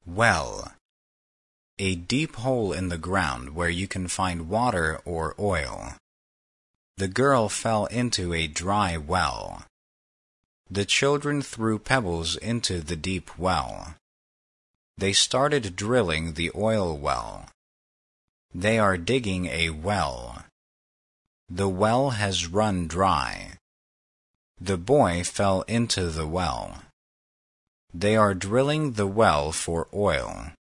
Well. A deep hole in the ground where you can find water or oil. The girl fell into a dry well. The children threw pebbles into the deep well. They started drilling the oil well. They are digging a well. The well has run dry. The boy fell into the well. They are drilling the well for oil.